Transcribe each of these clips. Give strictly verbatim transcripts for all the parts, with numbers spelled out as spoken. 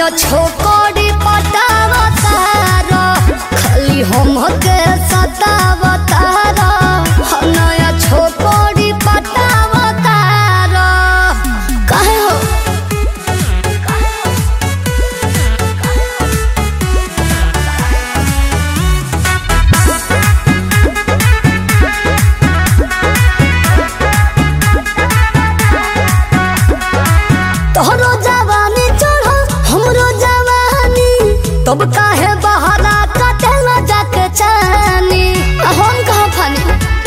नया छोकरी पटावतारा खाली हम के सतावतारा नया छोकरी पटावतारा काहे हो तोहरो जवानी चढ़ो हमरो जवानी तब काहे बहाना कटेला जाके चानी हम कहाँ फानी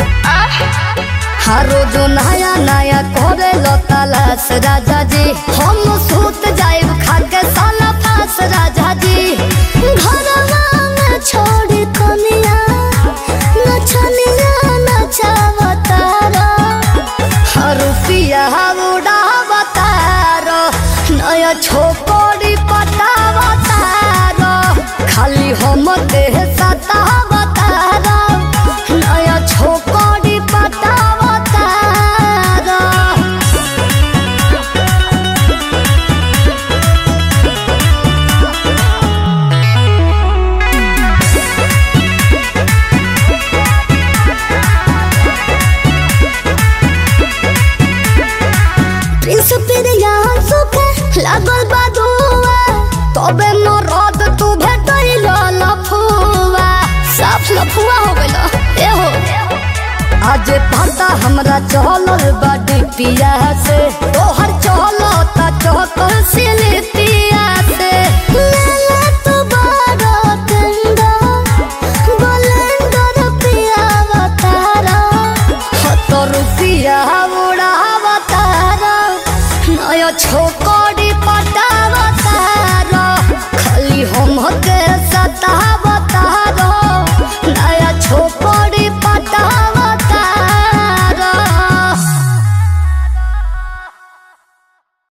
हर रोज नया नया करे लो तलाश राजा जी हम सूत जाइब खा के साला फास राजा जी घरवा में छोड़ी कनिया नचनिया नचावतारा हर रुपिया उड़ावतारा नया छोकरी पटावतारा खाली हम देह सतावतारा नया छोकरी पटावतारा प्रिंस पिरिया सुखे लागल बादुआ तबे मरद तू भेटैल लफुआ साफ लफुआ हो गइल ए हो आज पता हमरा चलल बाडी पिया से तोहर चलता चक्कर से पिया से लेला तो बड़ा कंदा बलेंडर पिया बतारा हतो रुपिया उड़ावतारा नया छोकरी पटावतारा खाली हम के सताव